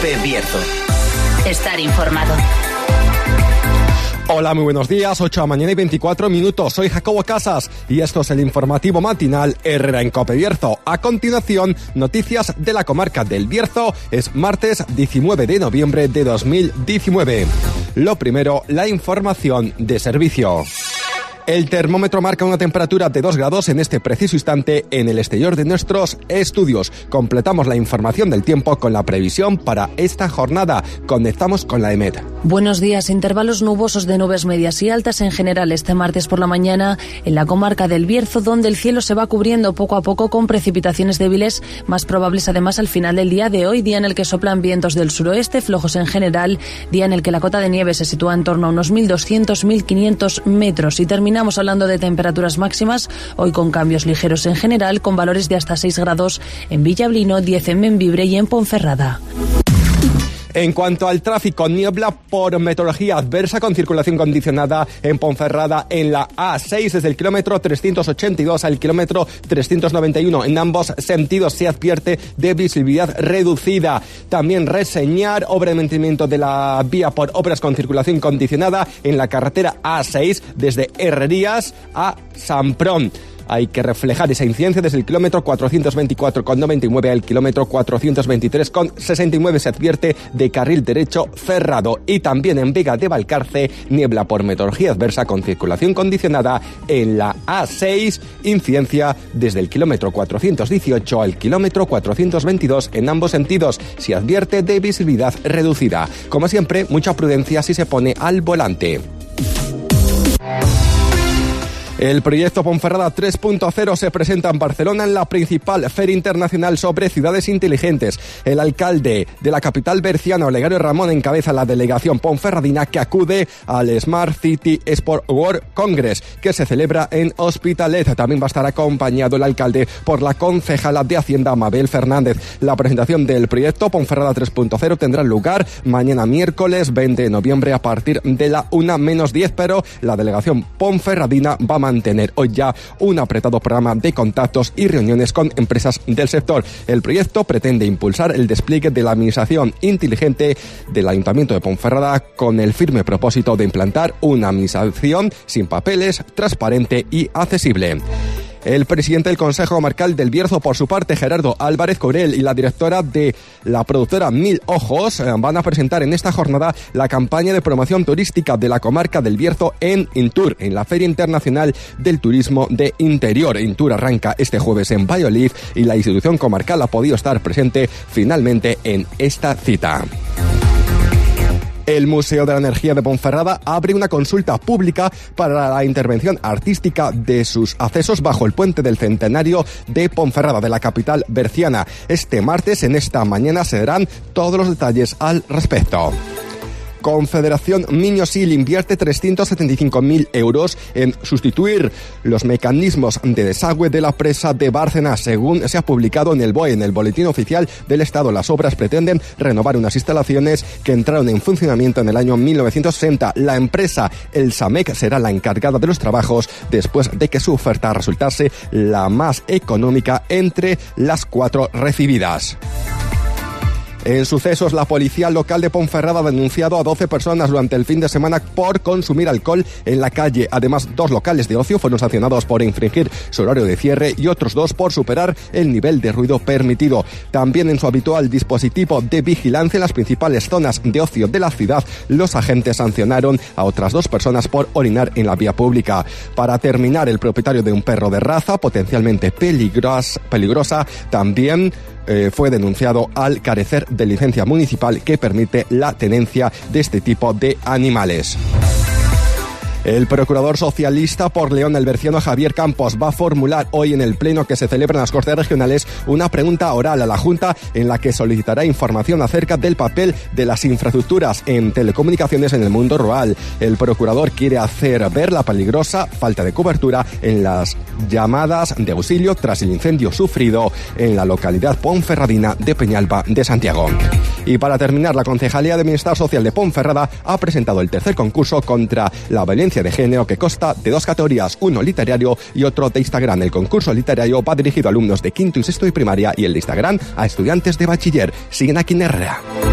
COPE Bierzo. Estar informado. Hola, muy buenos días, 8 de la mañana y 24 minutos. Soy Jacobo Casas y esto es el informativo matinal Herrera en COPE Bierzo. A continuación, noticias de la comarca del Bierzo. Es martes 19 de noviembre de 2019. Lo primero, la información de servicio. El termómetro marca una temperatura de 2 grados en este preciso instante en el exterior de nuestros estudios. Completamos la información del tiempo con la previsión para esta jornada. Conectamos con la EMET. Buenos días. Intervalos nubosos de nubes medias y altas en general este martes por la mañana en la comarca del Bierzo, donde el cielo se va cubriendo poco a poco con precipitaciones débiles, más probables además al final del día de hoy, día en el que soplan vientos del suroeste, flojos en general, día en el que la cota de nieve se sitúa en torno a unos 1.200-1.500 metros. Y terminamos hablando de temperaturas máximas, hoy con cambios ligeros en general, con valores de hasta 6 grados en Villablino, 10 en Bembibre y en Ponferrada. En cuanto al tráfico, niebla por meteorología adversa con circulación condicionada en Ponferrada en la A6 desde el kilómetro 382 al kilómetro 391. En ambos sentidos se advierte de visibilidad reducida. También reseñar obra de mantenimiento de la vía por obras con circulación condicionada en la carretera A6 desde Herrerías a Samprón. Hay que reflejar esa incidencia desde el kilómetro 424,99 al kilómetro 423,69. Se advierte de carril derecho cerrado. Y también en Vega de Valcarce, niebla por meteorología adversa con circulación condicionada en la A6. Incidencia desde el kilómetro 418 al kilómetro 422 en ambos sentidos. Se advierte de visibilidad reducida. Como siempre, mucha prudencia si se pone al volante. El proyecto Ponferrada 3.0 se presenta en Barcelona en la principal feria internacional sobre ciudades inteligentes. El alcalde de la capital berciana, Olegario Ramón, encabeza la delegación ponferradina que acude al Smart City Sport World Congress, que se celebra en Hospitalet. También va a estar acompañado el alcalde por la concejala de Hacienda, Mabel Fernández. La presentación del proyecto Ponferrada 3.0 tendrá lugar mañana miércoles 20 de noviembre a partir de la 1:10, pero la delegación ponferradina va a mantener hoy ya un apretado programa de contactos y reuniones con empresas del sector. El proyecto pretende impulsar el despliegue de la administración inteligente del Ayuntamiento de Ponferrada con el firme propósito de implantar una administración sin papeles, transparente y accesible. El presidente del Consejo Comarcal del Bierzo, por su parte, Gerardo Álvarez Corel, y la directora de la productora Mil Ojos van a presentar en esta jornada la campaña de promoción turística de la comarca del Bierzo en Intur, en la Feria Internacional del Turismo de Interior. Intur arranca este jueves en Valladolid y la institución comarcal ha podido estar presente finalmente en esta cita. El Museo de la Energía de Ponferrada abre una consulta pública para la intervención artística de sus accesos bajo el puente del Centenario de Ponferrada, de la capital berciana. Este martes, en esta mañana, se darán todos los detalles al respecto. Confederación Miño-Sil invierte 375.000 euros en sustituir los mecanismos de desagüe de la presa de Bárcena. Según se ha publicado en el BOE, en el Boletín Oficial del Estado, las obras pretenden renovar unas instalaciones que entraron en funcionamiento en el año 1960. La empresa El Samec será la encargada de los trabajos después de que su oferta resultase la más económica entre las 4 recibidas. En sucesos, la policía local de Ponferrada ha denunciado a 12 personas durante el fin de semana por consumir alcohol en la calle. Además, 2 locales de ocio fueron sancionados por infringir su horario de cierre y otros 2 por superar el nivel de ruido permitido. También en su habitual dispositivo de vigilancia en las principales zonas de ocio de la ciudad, los agentes sancionaron a otras 2 personas por orinar en la vía pública. Para terminar, el propietario de un perro de raza potencialmente peligrosa también fue denunciado al carecer de licencia municipal que permite la tenencia de este tipo de animales. El procurador socialista por León, el berciano Javier Campos, va a formular hoy en el pleno que se celebra en las Cortes Regionales una pregunta oral a la Junta en la que solicitará información acerca del papel de las infraestructuras en telecomunicaciones en el mundo rural. El procurador quiere hacer ver la peligrosa falta de cobertura en las llamadas de auxilio tras el incendio sufrido en la localidad ponferradina de Peñalba de Santiago. Y para terminar, la Concejalía de Bienestar Social de Ponferrada ha presentado el tercer concurso contra la violencia de género, que consta de 2 categorías, uno literario y otro de Instagram. El concurso literario va dirigido a alumnos de quinto y sexto de primaria y el de Instagram a estudiantes de bachiller. Siguen aquí en Herrera.